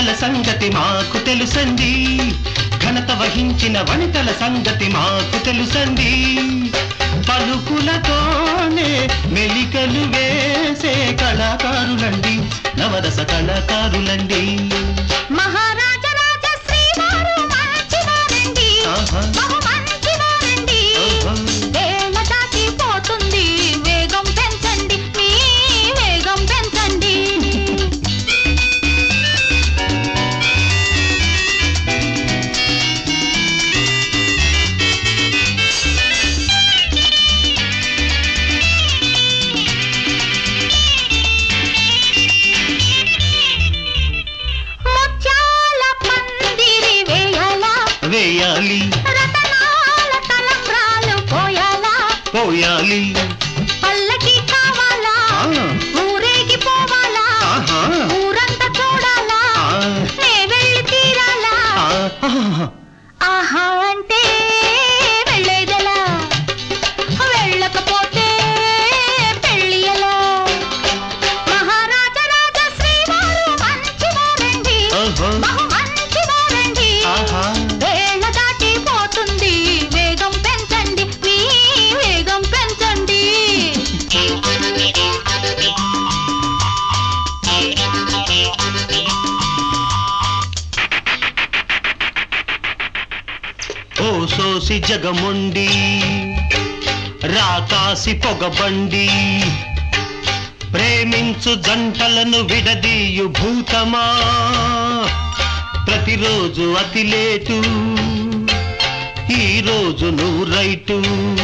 వనితల సంగతి మాకు తెలుసండి, ఘనత వహించిన వనితల సంగతి మాకు తెలుసండి. పలుకులతోనే మెలికలు వేసే కళాకారులండి, నవరస కళాకారులండి. మహారాజరాజ శ్రీవారు మంచివారండి, బహు మంచివారండి. వేళ దాటిపోతుంది, వేగం పెంచండి, మీ వేగం పెంచండి. వేయాలి రతనాల తలంబ్రాలు పోయాలా, పోయాలి. పల్లకి కావాలా, ఊరేగి పోవాలా, ఊరంతా చూడాలా, నే వెళ్ళి తీరాలా. ఆహా అంటే వెళ్ళేదెలా, వెళ్ళకపోతే పెళ్ళి ఎలా. మహారాజరాజ శ్రీవారు మంచివారండి, బహు మంచివారండి. వేళ దాటిపోతుంది, వేగం పెంచండి, మీ వేగం పెంచండి. ఓ సోసి జగముండి రాకాసి పొగబండి, ప్రేమించు జంటలను విడదీయు భూతమా, ప్రతిరోజు అతి లేటు, ఈ రోజు నువ్వు రైటు.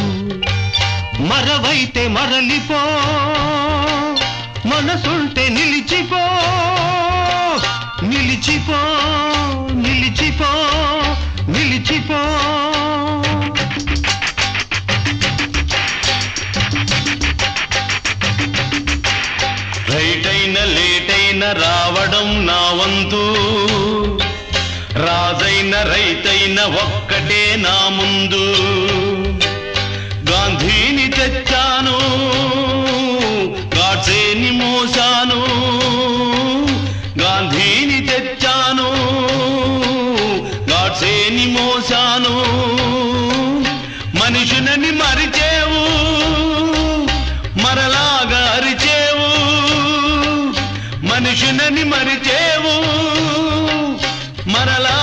మరవైతే మరలిపో, మనసుంటే నిలిచిపో, నిలిచిపో, నిలిచిపో, నిలిచిపో. రైటైన లేటైన రావడం నా వంతు, రాజైన రైతైన ఒక్కటే నా ముందు. గాంధీని తెచ్చాను, గాడ్సేని మోసాను, గాంధీని తెచ్చాను, గాడ్సేని మోసాను. మనుషులని మరిచేవు, మరలాగా అరిచేవు, మనుషులని మరిచేవు, మరలా